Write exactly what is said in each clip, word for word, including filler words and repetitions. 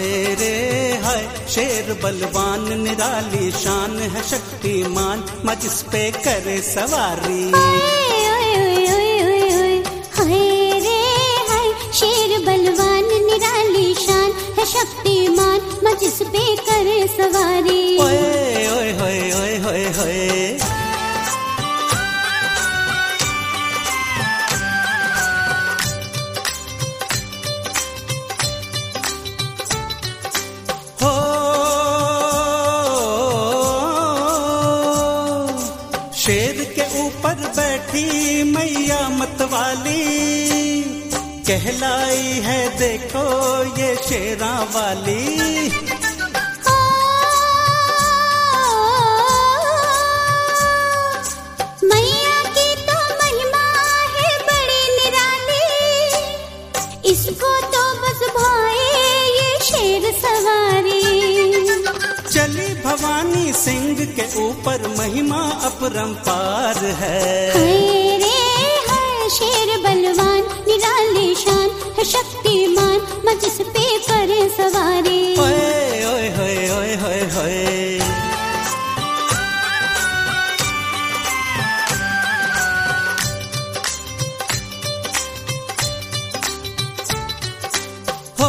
हाय रे हाय, शेर बलवान निराली शान है शक्तिमान, माँ जिस पे करे सवारी। हाय रे हाय, शेर बलवान निराली शान है शक्तिमान, माँ जिस पे करे सवारी। ओए ओए होए ओए होए होए। हो शेर के ऊपर बैठी मैया मतवाली, कहलाई है देखो ये शेरा वाली। मैया की तो महिमा है बड़ी निराली, इसको तो बस भाए ये शेर सवारी। चली भवानी सिंह के ऊपर महिमा अपरंपार है। हाय रे हाय, शेर बलवान निराली शान है शक्तिमान, माँ जिस पे करे सवारी। ओए ओए होए ओए होए होए। हो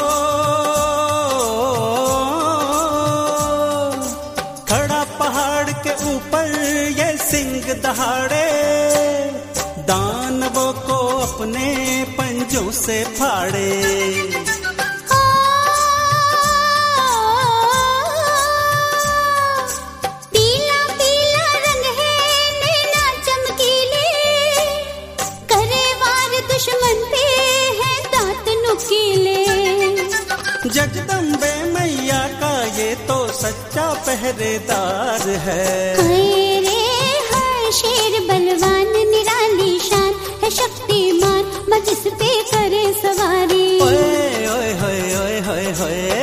खड़ा पहाड़ के ऊपर ये सिंह दहाड़े, दानवों को अपने पंजों से फाड़े। पीला पीला रंग है नैना चमकीले, करे वार दुश्मन पे है दांत नुकीले। जगदम्बे मैया का ये तो सच्चा पहरेदार है। हाय रे हाय, शेर बलवान निराली शान है शक्तिमान, माँ जिस पे करे सवारी। ओए ओए होए ओए होए होए।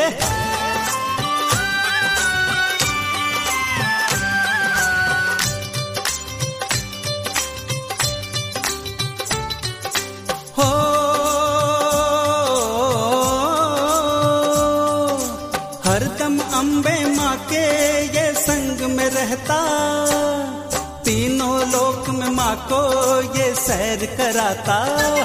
हो हरदम अम्बे माँ के ये संग में रहता, तीनों लोक में माँ को ये सैर कराता।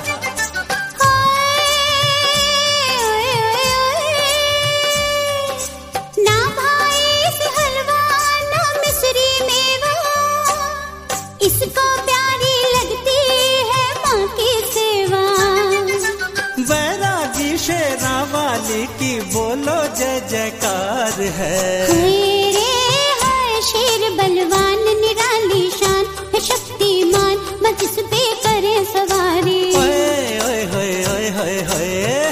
ना भाई से हलवा ना मिश्री मेवा, इसको प्यारी लगती है माँ की सेवा। वैरागी शेरा वाली की बोलो जय जयकार है। हाय रे हाय, शेर बलवान निराली शान है शक्तिमान, माँ जिस पे करे सवारी। ओए ओए होए ओए होए होए।